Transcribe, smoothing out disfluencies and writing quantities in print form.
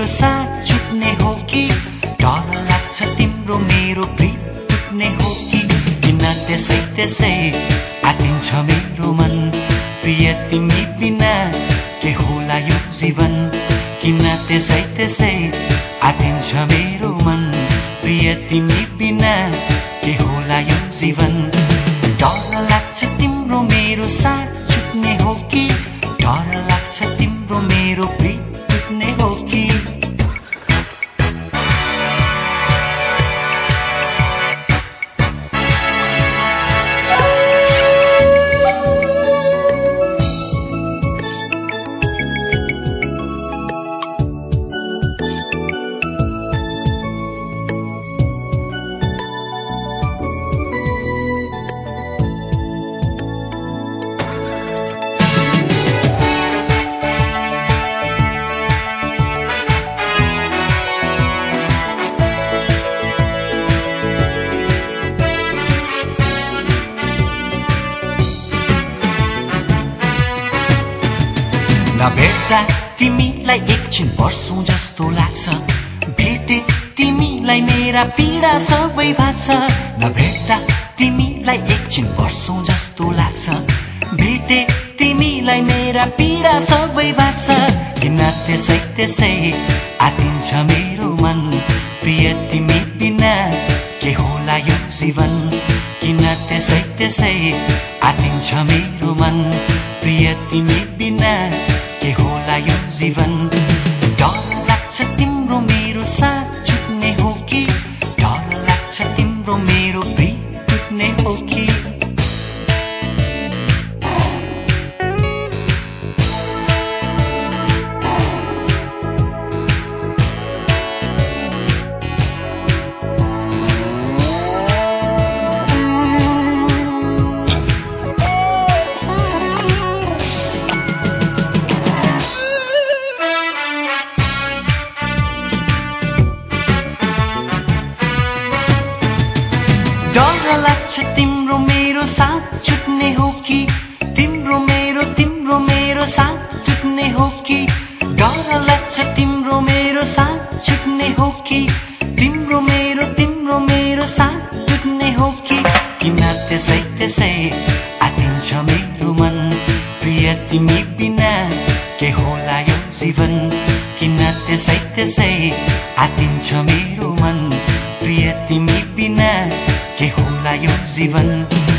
साथ छुट्ने हो कि डर लाग्छ तिम्रो मेरो प्रीत टुट्ने हो कि किन त्यसै त्यसै आतिन्छ मेरो मन प्रिय तिमी बिना के होला यो जीवन किन त्यसै त्यसै आतिन्छ मेरो मन प्रिय तिमी बिना के होला यो जीवन डर लाग्छ तिम्रो मेरो साथ छुट्ने हो कि डर लाग्छ तिम्रो मेरो प्रीत टुट्ने हो कि नभेट्दा तिमीलाई एकछिन वर्षौं जस्तो लाग्छ भेटे तिमीलाई मेरा पीडा सबै भाग्छ नभेट्दा तिमीलाई एकछिन वर्षौं जस्तो लाग्छ भेटे तिमीलाई मेरा पीडा सबै भाग्छ किन त्यसै त्यसै आतिन्छ मेरो मन प्रिय तिमी बिना के होला यो जीवन किन त्यसै त्यसै आतिन्छ मेरो मन प्रिय तिमी बिना के होला यो जीवन डर लाग्छ तिम्रो मेरो साथ छुट्ने हो कि डर लाग्छ तिम्रो मेरो प्रीत टुट्ने हो कि डर लाग्छ तिम्रो मेरो साथ छुट्ने हो कि तिम्रो मेरो साथ छुट्ने हो कि डर लाग्छ तिम्रो मेरो साथ छुट्ने हो कि तिम्रो मेरो साथ छुट्ने हो कि किन त्यसै त्यसै आतिन्छ मेरो मन प्रिय तिमी बिना के होला यो जीवन किन त्यसै त्यसै आतिन्छ मेरो मन प्रिय तिमी बिना के होला यो जीवन